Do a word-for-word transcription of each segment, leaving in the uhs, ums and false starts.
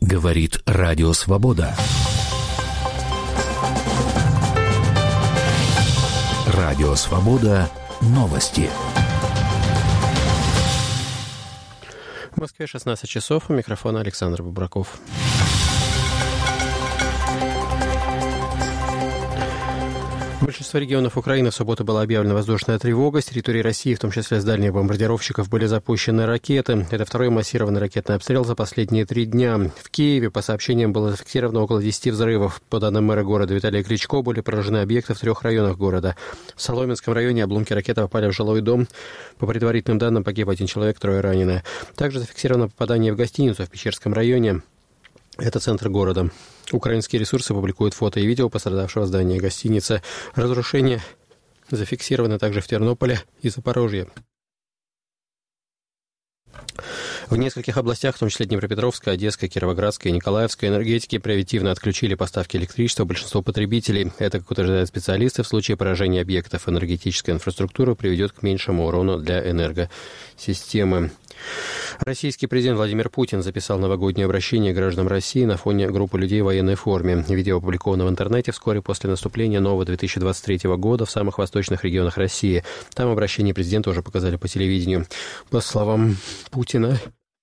Говорит Радио Свобода. Радио Свобода. Новости. В Москве шестнадцать часов. У микрофона Александр Бубраков. В большинстве регионов Украины в субботу была объявлена воздушная тревога. С территории России, в том числе с дальних бомбардировщиков, были запущены ракеты. Это второй массированный ракетный обстрел за последние три дня. В Киеве, по сообщениям, было зафиксировано около десяти взрывов. По данным мэра города Виталия Кличко, были поражены объекты в трех районах города. В Соломенском районе обломки ракеты попали в жилой дом. По предварительным данным, погиб один человек, трое ранены. Также зафиксировано попадание в гостиницу в Печерском районе. Это центр города. Украинские ресурсы публикуют фото и видео пострадавшего здания гостиницы. Разрушения зафиксированы также в Тернополе и Запорожье. В нескольких областях, в том числе Днепропетровской, Одесской, Кировоградской и Николаевской, энергетики превентивно отключили поставки электричества большинству потребителей. Это, как утверждают специалисты, в случае поражения объектов энергетической инфраструктуры приведет к меньшему урону для энергосистемы. Российский президент Владимир Путин записал новогоднее обращение гражданам России на фоне группы людей в военной форме. Видео опубликовано в интернете вскоре после наступления нового две тысячи двадцать третьего года в самых восточных регионах России. Там обращение президента уже показали по телевидению. По словам Путина,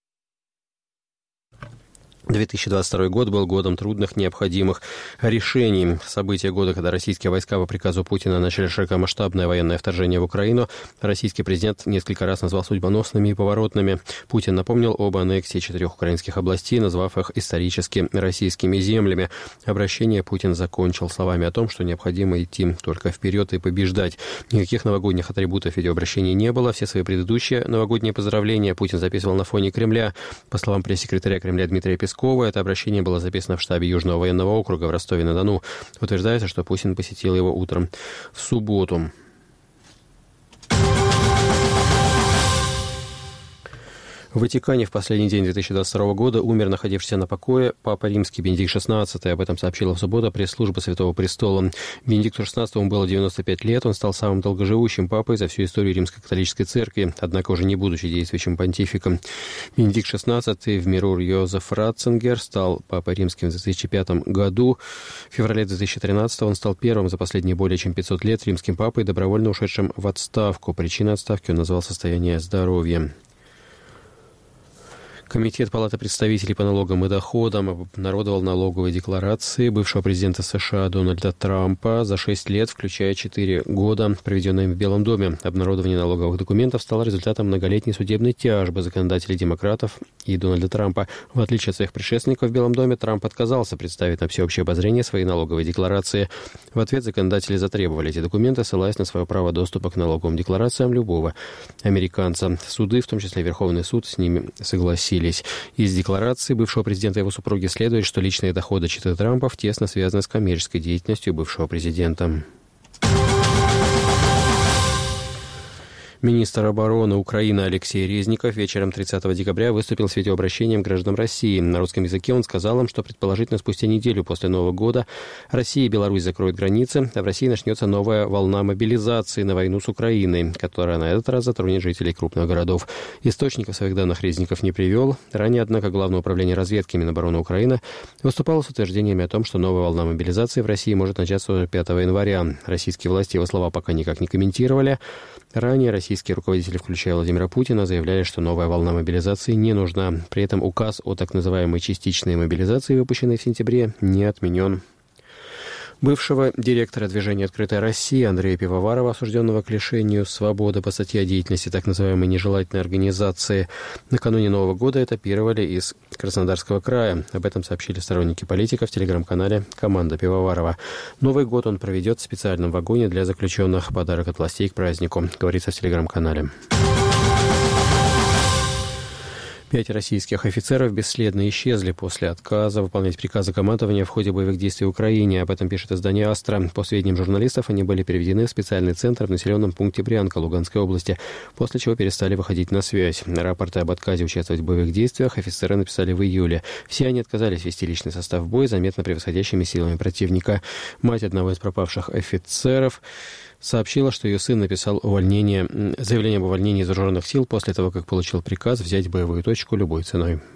две тысячи двадцать второй год был годом трудных, необходимых решений. События года, когда российские войска по приказу Путина начали широкомасштабное военное вторжение в Украину, российский президент несколько раз назвал судьбоносными и поворотными. Путин напомнил об аннексии четырех украинских областей, назвав их исторически российскими землями. Обращение Путин закончил словами о том, что необходимо идти только вперед и побеждать. Никаких новогодних атрибутов видеообращения не было. Все свои предыдущие новогодние поздравления Путин записывал на фоне Кремля. По словам пресс-секретаря Кремля Дмитрия Пескова, это обращение было записано в штабе Южного военного округа в Ростове-на-Дону. Утверждается, что Путин посетил его утром в субботу. В Ватикане в последний день две тысячи двадцать второго года умер находившийся на покое Папа Римский Бенедикт шестнадцатый. Об этом сообщила в субботу пресс-служба Святого Престола. Бенедикту шестнадцатому было девяносто пять лет. Он стал самым долгоживущим папой за всю историю Римской католической церкви, однако уже не будучи действующим понтификом. Бенедикт шестнадцатый в миру Йозеф Ратцингер стал Папой Римским в две тысячи пятом году. В феврале две тысячи тринадцатого он стал первым за последние более чем пятьсот лет римским папой, добровольно ушедшим в отставку. Причиной отставки он назвал состояние здоровья. Комитет Палаты представителей по налогам и доходам обнародовал налоговые декларации бывшего президента США Дональда Трампа за шесть лет, включая четыре года, проведенные им в Белом доме. Обнародование налоговых документов стало результатом многолетней судебной тяжбы законодателей демократов и Дональда Трампа. В отличие от своих предшественников в Белом доме, Трамп отказался представить на всеобщее обозрение свои налоговые декларации. В ответ законодатели затребовали эти документы, ссылаясь на свое право доступа к налоговым декларациям любого американца. Суды, в том числе Верховный суд, с ними согласились. Из декларации бывшего президента и его супруги следует, что личные доходы четы Трампов тесно связаны с коммерческой деятельностью бывшего президента. Министр обороны Украины Алексей Резников вечером тридцатого декабря выступил с видеообращением к гражданам России. На русском языке он сказал им, что предположительно спустя неделю после Нового года Россия и Беларусь закроют границы, а в России начнется новая волна мобилизации на войну с Украиной, которая на этот раз затронет жителей крупных городов. Источников своих данных Резников не привел. Ранее, однако, Главное управление разведки Минобороны Украины выступало с утверждениями о том, что новая волна мобилизации в России может начаться уже пятого января. Российские власти его слова пока никак не комментировали. Ранее российские руководители, включая Владимира Путина, заявляли, что новая волна мобилизации не нужна. При этом указ о так называемой частичной мобилизации, выпущенный в сентябре, не отменен. Бывшего директора движения «Открытая Россия» Андрея Пивоварова, осужденного к лишению свободы по статье о деятельности так называемой нежелательной организации, накануне Нового года этапировали из Краснодарского края. Об этом сообщили сторонники политика в телеграм-канале «Команда Пивоварова». Новый год он проведет в специальном вагоне для заключенных. Подарок от властей к празднику, говорится в телеграм-канале. Пять российских офицеров бесследно исчезли после отказа выполнять приказы командования в ходе боевых действий в Украине. Об этом пишет издание «Астра». По сведениям журналистов, они были переведены в специальный центр в населенном пункте Брянка Луганской области, после чего перестали выходить на связь. Рапорты об отказе участвовать в боевых действиях офицеры написали в июле. Все они отказались вести личный состав в бой, заметно превосходящими силами противника. Мать одного из пропавших офицеров сообщила, что ее сын написал увольнение, заявление об увольнении из вооруженных сил после того, как получил приказ взять боевую точку любой ценой.